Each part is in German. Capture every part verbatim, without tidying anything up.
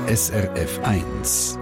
S R F eins.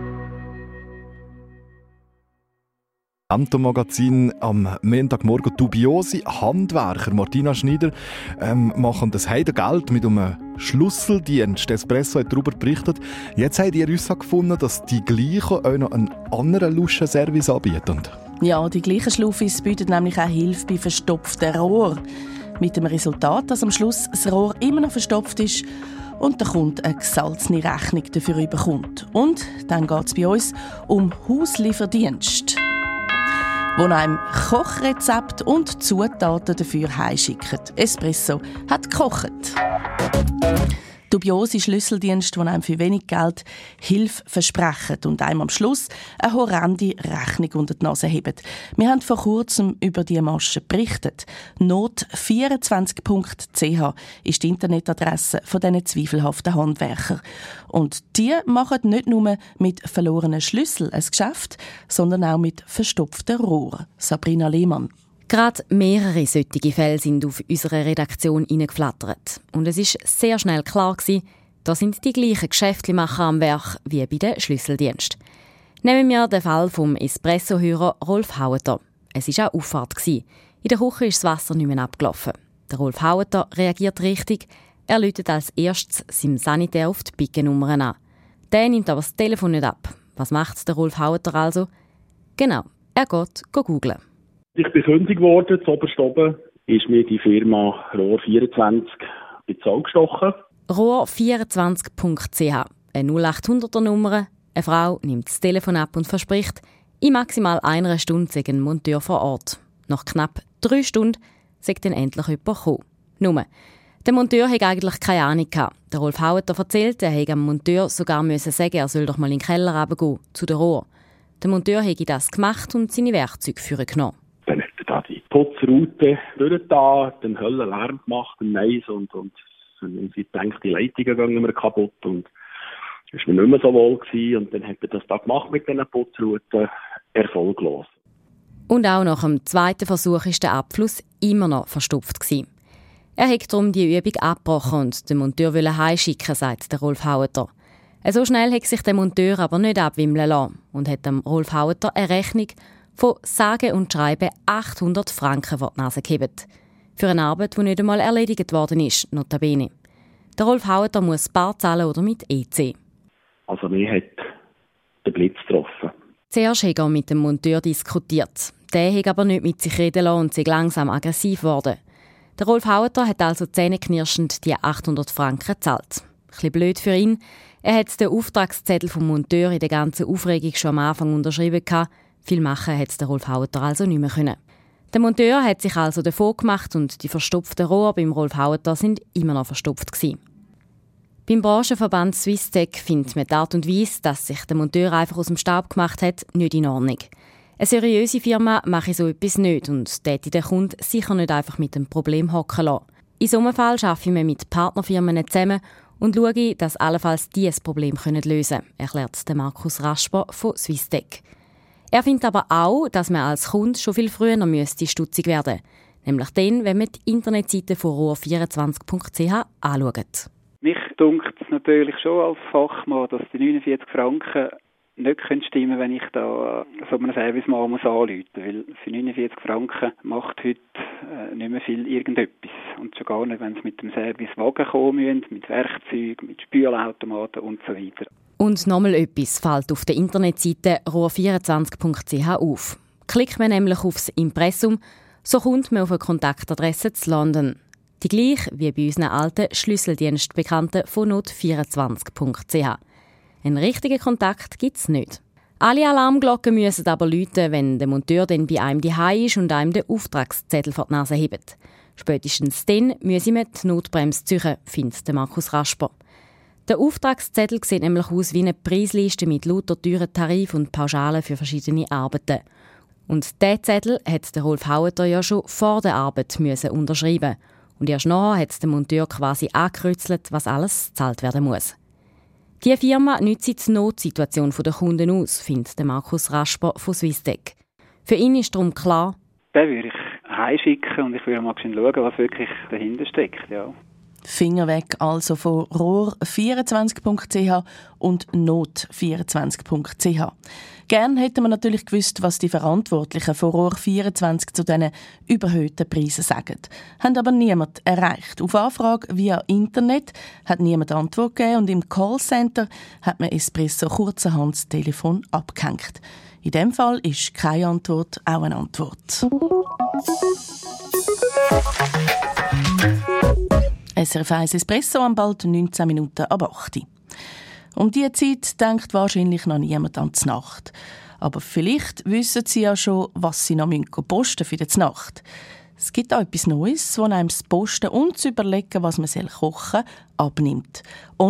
Magazin am Montagmorgen dubiose Handwerker Martina Schneider ähm, machen das Heidengeld mit einem Schlüsseldienst. Espresso hat darüber berichtet. Jetzt habt ihr herausgefunden, dass die gleichen auch noch einen anderen Luschenservice anbieten. Ja, die gleichen Schluffis bieten nämlich auch Hilfe bei verstopften Rohr. Mit dem Resultat, dass am Schluss das Rohr immer noch verstopft ist und der Kunde eine gesalzene Rechnung dafür bekommt. Und dann geht es bei uns um Hauslieferdienst, wo einem Kochrezept und Zutaten dafür heimschicken. Espresso hat gekocht. Dubiose Schlüsseldienste, die einem für wenig Geld Hilfe versprechen und einem am Schluss eine horrende Rechnung unter die Nase heben. Wir haben vor kurzem über diese Masche berichtet. not vierundzwanzig punkt c h ist die Internetadresse von diesen zweifelhaften Handwerkern. Und die machen nicht nur mit verlorenen Schlüsseln ein Geschäft, sondern auch mit verstopften Rohren. Sabrina Lehmann. Gerade mehrere solche Fälle sind auf unsere Redaktion hineingeflattert. Und es war sehr schnell klar, da sind die gleichen Geschäftlimacher am Werk wie bei den Schlüsseldiensten. Nehmen wir den Fall vom Espresso-Hörer Rolf Haueter. Es war auch Auffahrt. In der Küche ist das Wasser nicht mehr abgelaufen. Der Rolf Haueter reagiert richtig. Er läutet als erstes seinem Sanitär auf die Pickennummern an. Der nimmt aber das Telefon nicht ab. Was macht der Rolf Haueter also? Genau, er geht googeln. Ich bin kündig worden, zuoberst oben ist mir die Firma Rohr vierundzwanzig ins Auge gestochen. Rohr vierundzwanzig punkt c h, eine null acht hunderter Nummer. Eine Frau nimmt das Telefon ab und verspricht, in maximal einer Stunde sei ein Monteur vor Ort. Nach knapp drei Stunden sei dann endlich jemand gekommen. Nur, der Monteur hatte eigentlich keine Ahnung gehabt. Der Rolf Haueter erzählt, er hätte am Monteur sogar müssen sagen, er soll doch mal in den Keller runtergehen, zu der Rohr. Der Monteur hätte das gemacht und seine Werkzeuge vorgenommen. Dann hat er da die Putzroute durchgetan, den Höllenlärm gemacht, den Mais und, und sie denkt, die Leitungen gingen mir kaputt und es war mir nicht mehr so wohl gewesen. Und dann hat er das da gemacht mit diesen Putzrouten, erfolglos. Und auch nach dem zweiten Versuch war der Abfluss immer noch verstopft gewesen. Er hat darum die Übung abgebrochen und den Monteur heimschicken, sagt der Rolf Haueter. So schnell hat sich der Monteur aber nicht abwimmeln lassen und hat dem Rolf Haueter eine Rechnung von sage und schreibe achthundert Franken vor die Nase gehebt. Für eine Arbeit, die nicht einmal erledigt worden ist, notabene. Der Rolf Haueter muss bar zahlen oder mit E C. Also mir hat der Blitz getroffen. Zuerst hat er mit dem Monteur diskutiert. Der hat aber nicht mit sich reden lassen und sei langsam aggressiv geworden. Der Rolf Haueter hat also zähneknirschend die achthundert Franken gezahlt. Ein bisschen blöd für ihn. Er hat den Auftragszettel vom Monteur in der ganzen Aufregung schon am Anfang unterschrieben gehabt. Viel machen hat der Rolf Haueter also nicht mehr können. Der Monteur hat sich also davon gemacht und die verstopften Rohre beim Rolf Haueter sind immer noch verstopft gewesen. Beim Branchenverband Swisstech findet man die Art und Weise, dass sich der Monteur einfach aus dem Staub gemacht hat, nicht in Ordnung. Eine seriöse Firma mache so etwas nicht und täte den Kunden sicher nicht einfach mit dem Problem hocken lassen. In so einem Fall arbeiten wir mit Partnerfirmen zusammen und schauen, dass allenfalls die das Problem lösen können, erklärt Markus Rasper von Swisstech. Er findet aber auch, dass man als Kunde schon viel früher müsste stutzig werden. Nämlich dann, wenn man die Internetseite von rohr vierundzwanzig punkt c h anschaut. Mich dunkt es natürlich schon als Fachmann, dass die neunundvierzig Franken nicht stimmen können, wenn ich da so einen Service mal muss anrufen muss. Weil für neunundvierzig Franken macht heute äh, nicht mehr viel irgendetwas. Und schon gar nicht, wenn sie mit dem Service Wagen kommen müssen, mit Werkzeugen, mit Spülautomaten und so weiter. Und nochmal etwas fällt auf der Internetseite rohr vierundzwanzig punkt c h auf. Klickt man nämlich aufs Impressum, so kommt man auf eine Kontaktadresse zu London. Die gleiche wie bei unseren alten Schlüsseldienstbekannten von not vierundzwanzig punkt c h. Einen richtigen Kontakt gibt es nicht. Alle Alarmglocken müssen aber läuten, wenn der Monteur dann bei einem daheim ist und einem den Auftragszettel vor die Nase hebt. Spätestens dann müssen wir die Notbremse ziehen, findet Markus Rasper. Der Auftragszettel sieht nämlich aus wie eine Preisliste mit lauter teuren Tarifen und Pauschalen für verschiedene Arbeiten. Und diesen Zettel hat der Rolf Haueter ja schon vor der Arbeit müssen unterschreiben. Und erst nachher hat der Monteur quasi angekreuzelt, was alles gezahlt werden muss. Die Firma nutzt die Notsituation der Kunden aus, findet Markus Rasper von Swisstech. Für ihn ist darum klar, den würde ich heimschicken und ich würde mal schauen, was wirklich dahinter steckt. Ja. Finger weg also von rohr vierundzwanzig punkt c h und not vierundzwanzig punkt c h. Gern hätten wir natürlich gewusst, was die Verantwortlichen von rohr vierundzwanzig zu diesen überhöhten Preisen sagen. Haben aber niemand erreicht. Auf Anfrage via Internet hat niemand Antwort gegeben und im Callcenter hat man Espresso kurzerhand das Telefon abgehängt. In diesem Fall ist keine Antwort auch eine Antwort. S R F eins Espresso am bald neunzehn Minuten ab acht. Um diese Zeit denkt wahrscheinlich noch niemand an die Nacht. Aber vielleicht wissen Sie ja schon, was Sie noch posten für die Nacht. Es gibt auch etwas Neues, das einem das Posten und das Überlegen, was man kochen soll, abnimmt.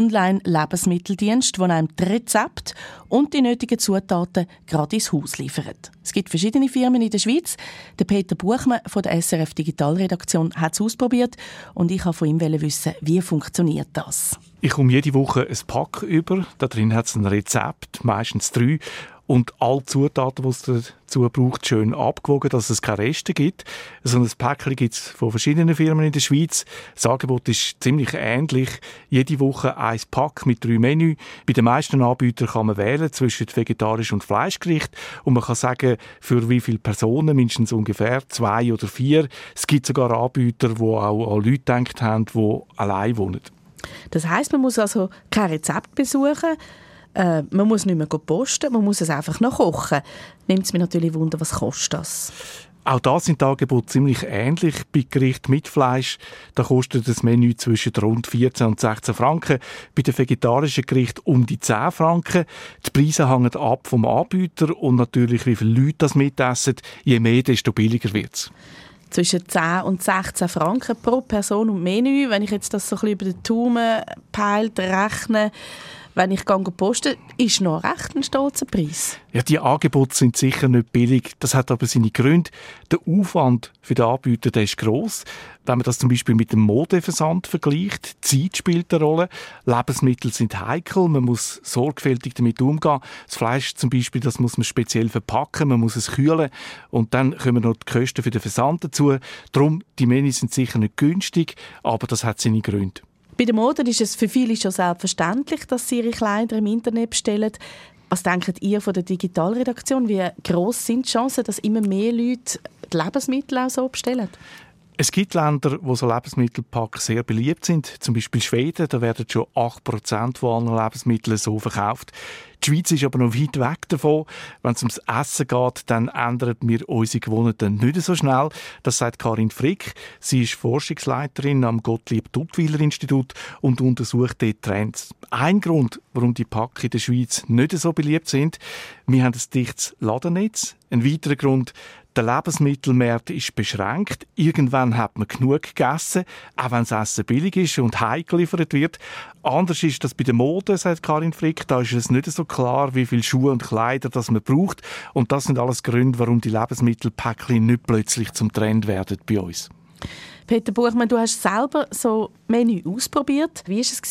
Online-Lebensmitteldienst, der einem die Rezepte und die nötigen Zutaten gerade ins Haus liefert. Es gibt verschiedene Firmen in der Schweiz. Der Peter Buchmann von der S R F Digitalredaktion hat es ausprobiert und ich wollte von ihm wissen, wie funktioniert das? Ich komme jede Woche ein Pack über. Da drin hat es ein Rezept, meistens drei. Und alle Zutaten, die es dazu braucht, schön abgewogen, dass es keine Reste gibt. So ein Päckchen gibt es von verschiedenen Firmen in der Schweiz. Das Angebot ist ziemlich ähnlich. Jede Woche ein Pack mit drei Menüs. Bei den meisten Anbietern kann man wählen zwischen vegetarisch und Fleischgericht. Und man kann sagen, für wie viele Personen, mindestens ungefähr zwei oder vier. Es gibt sogar Anbieter, die auch an Leute gedacht haben, die allein wohnen. Das heisst, man muss also kein Rezept besuchen. Äh, man muss nicht mehr posten, man muss es einfach noch kochen. Nimmt es mir natürlich Wunder, was kostet das? Auch da sind die Angebote ziemlich ähnlich. Bei Gericht mit Fleisch da kostet das Menü zwischen rund vierzehn und sechzehn Franken. Bei den vegetarischen Gerichten um die zehn Franken. Die Preise hängen ab vom Anbieter und natürlich, wie viele Leute das mitessen. Je mehr, desto billiger wird es. Zwischen zehn und sechzehn Franken pro Person und Menü. Wenn ich jetzt das so ein bisschen über den Daumen peilt, rechne, wenn ich posten gehe, ist noch recht ein stolzer Preis. Ja, die Angebote sind sicher nicht billig. Das hat aber seine Gründe. Der Aufwand für den Anbieter der ist gross. Wenn man das zum Beispiel mit dem Modeversand vergleicht, Zeit spielt eine Rolle. Lebensmittel sind heikel, man muss sorgfältig damit umgehen. Das Fleisch zum Beispiel, das muss man speziell verpacken, man muss es kühlen. Und dann kommen noch die Kosten für den Versand dazu. Darum, die Menüs sind sicher nicht günstig, aber das hat seine Gründe. Bei der Mode ist es für viele schon selbstverständlich, dass sie ihre Kleider im Internet bestellen. Was denkt ihr von der Digitalredaktion? Wie gross sind die Chancen, dass immer mehr Leute die Lebensmittel auch so bestellen? Es gibt Länder, wo so Lebensmittelpacks sehr beliebt sind. Zum Beispiel Schweden, da werden schon acht Prozent von allen Lebensmitteln so verkauft. Die Schweiz ist aber noch weit weg davon. Wenn es ums Essen geht, dann ändern wir unsere Gewohnheiten nicht so schnell. Das sagt Karin Frick. Sie ist Forschungsleiterin am Gottlieb-Duttweiler-Institut und untersucht dort Trends. Ein Grund, warum die Packs in der Schweiz nicht so beliebt sind, wir haben ein dichtes Ladennetz. Ein weiterer Grund, der Lebensmittelmarkt ist beschränkt. Irgendwann hat man genug gegessen, auch wenn das Essen billig ist und heimgeliefert wird. Anders ist das bei der Mode, sagt Karin Frick. Da ist es nicht so klar, wie viele Schuhe und Kleider das man braucht. Und das sind alles Gründe, warum die Lebensmittelpäckchen nicht plötzlich zum Trend werden bei uns. Peter Buchmann, du hast selber so Menü ausprobiert. Wie war es?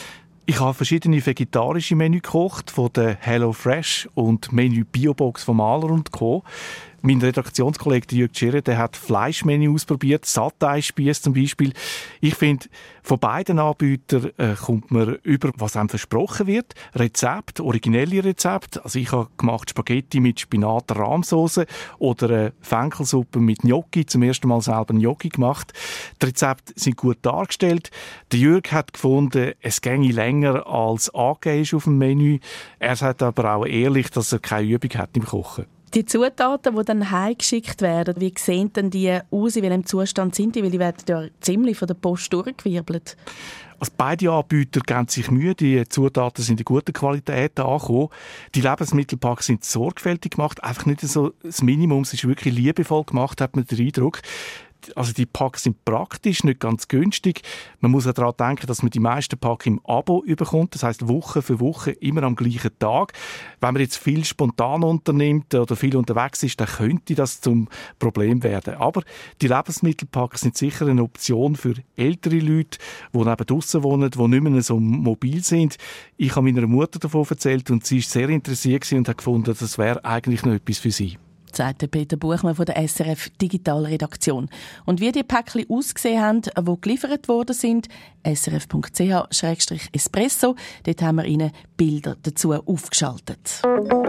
Ich habe verschiedene vegetarische Menü gekocht, von der Hello Fresh und Menü Biobox von Mahler und Co. Mein Redaktionskollege Jürg Tschirre, der hat Fleischmenü ausprobiert, Satay-Spiess zum Beispiel. Ich finde, von beiden Anbietern äh, kommt man über, was einem versprochen wird. Rezept, originelle Rezept. Also ich habe gemacht Spaghetti mit Spinat-Rahmsauce oder äh, Fenchelsuppe mit Gnocchi. Zum ersten Mal selber Gnocchi gemacht. Die Rezepte sind gut dargestellt. Der Jürg hat gefunden, es ginge länger als angegeben ist auf dem Menü. Er sagt aber auch ehrlich, dass er keine Übung hat im Kochen. Die Zutaten, die dann heimgeschickt werden, wie sehen denn die aus, in welchem Zustand sind die? Weil die werden ja ziemlich von der Post durchgewirbelt. Also beide Anbieter geben sich Mühe, die Zutaten sind in guter Qualität angekommen. Die Lebensmittelpacks sind sorgfältig gemacht, einfach nicht so das Minimum, es ist wirklich liebevoll gemacht, hat man den Eindruck. Also die Packs sind praktisch, nicht ganz günstig. Man muss auch daran denken, dass man die meisten Packs im Abo überkommt. Das heisst, Woche für Woche, immer am gleichen Tag. Wenn man jetzt viel spontan unternimmt oder viel unterwegs ist, dann könnte das zum Problem werden. Aber die Lebensmittelpacks sind sicher eine Option für ältere Leute, die neben draussen wohnen, die nicht mehr so mobil sind. Ich habe meiner Mutter davon erzählt und sie war sehr interessiert und hat gefunden, das wäre eigentlich noch etwas für sie. sagt Peter Buchmann von der S R F Digitalredaktion. Und wie die Päckchen ausgesehen haben, die geliefert worden sind, s r f punkt c h slash espresso, dort haben wir Ihnen Bilder dazu aufgeschaltet.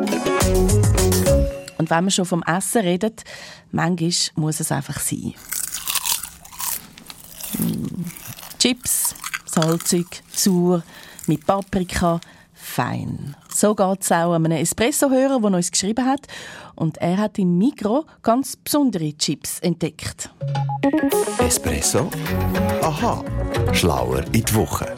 Und wenn wir schon vom Essen reden, manchmal muss es einfach sein. Mm. Chips, salzig, sauer, mit Paprika, fein. So geht es auch einem Espresso-Hörer, der uns geschrieben hat. Und er hat im Migros ganz besondere Chips entdeckt. Espresso? Aha, schlauer in die Woche.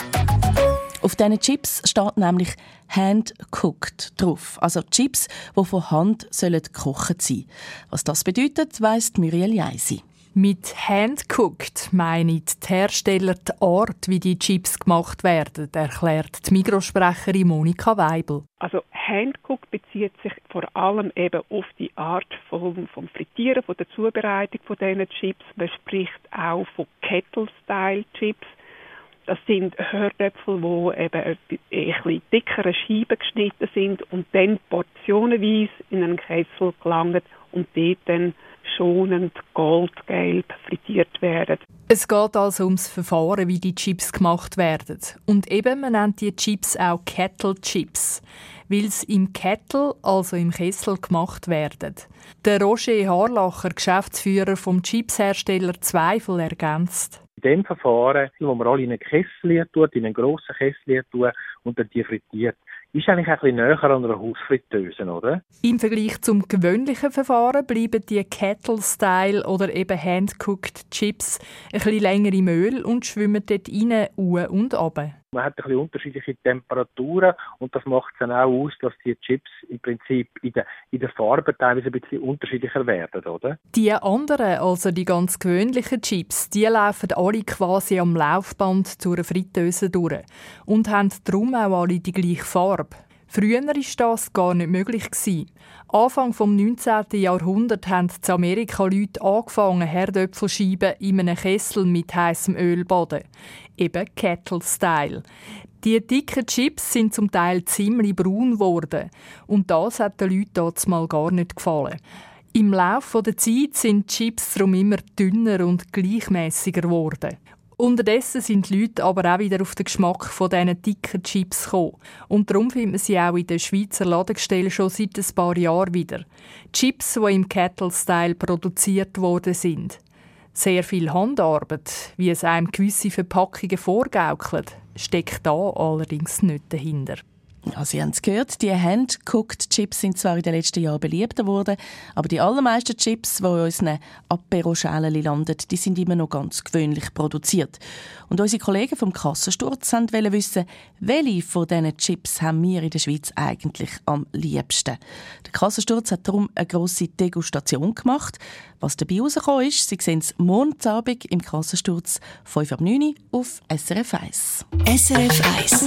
Auf diesen Chips steht nämlich «hand-cooked» drauf. Also Chips, die von Hand gekocht sein sollen. Was das bedeutet, weiss Muriel Jaisi. Mit «hand-cooked» meinen die Hersteller die Art, wie die Chips gemacht werden, erklärt die Migros-Sprecherin Monika Weibel. Also «hand-cooked» bezieht sich vor allem eben auf die Art vom, vom Frittieren, von der Zubereitung von diesen Chips. Man spricht auch von «Kettle-Style-Chips». Das sind Hörtöpfel, die eben ein bisschen dickere Scheiben geschnitten sind und dann portionenweise in einen Kessel gelangen und dort dann schonend goldgelb frittiert werden. Es geht also ums Verfahren, wie die Chips gemacht werden. Und eben, man nennt die Chips auch Kettle Chips, weil sie im Kettle, also im Kessel, gemacht werden. Der Roger Harlacher, Geschäftsführer vom Chipshersteller Zweifel, ergänzt. In dem Verfahren, wo man alle in einen Kessel tut, in einen grossen Kessel tut und dann die frittiert, ist eigentlich ein bisschen näher an einer Hausfritteuse, oder? Im Vergleich zum gewöhnlichen Verfahren bleiben die Kettle-Style oder eben Hand-cooked Chips ein bisschen länger im Öl und schwimmen dort rein, un und runter. Man hat ein bisschen unterschiedliche Temperaturen und das macht es dann auch aus, dass die Chips im Prinzip in der, in der Farbe teilweise ein bisschen unterschiedlicher werden, oder? Die anderen, also die ganz gewöhnlichen Chips, die laufen alle quasi am Laufband zur Fritteuse durch und haben darum auch alle die gleiche Farbe. Früher war das gar nicht möglich. Anfang des neunzehnten Jahrhunderts haben in Amerika Leute angefangen, Herdöpfelscheiben in einem Kessel mit heißem Öl zu baden. Eben Kettle-Style. Die dicken Chips sind zum Teil ziemlich braun geworden. Und das hat den Leuten damals mal gar nicht gefallen. Im Laufe der Zeit sind die Chips darum immer dünner und gleichmäßiger geworden. Unterdessen sind die Leute aber auch wieder auf den Geschmack von diesen dicken Chips gekommen. Und darum findet man sie auch in den Schweizer Ladengestellen schon seit ein paar Jahren wieder. Chips, die im Kettle-Style produziert worden sind. Sehr viel Handarbeit, wie es einem gewisse Verpackungen vorgaukelt, steckt da allerdings nicht dahinter. Ja, Sie haben es gehört, die Hand-cooked Chips sind zwar in den letzten Jahren beliebter geworden, aber die allermeisten Chips, die in unseren Apero-Schälen landen, die sind immer noch ganz gewöhnlich produziert. Und unsere Kollegen vom Kassensturz wollten wissen, welche von diesen Chips haben wir in der Schweiz eigentlich am liebsten. Der Kassensturz hat darum eine grosse Degustation gemacht. Was dabei herausgekommen ist, Sie sehen es morgen Abend im Kassensturz, fünf ab neun auf S R F eins. S R F eins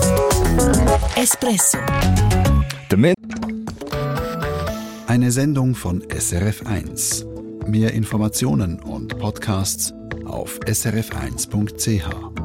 Espresso. Eine Sendung von S R F eins. Mehr Informationen und Podcasts auf s r f eins punkt c h.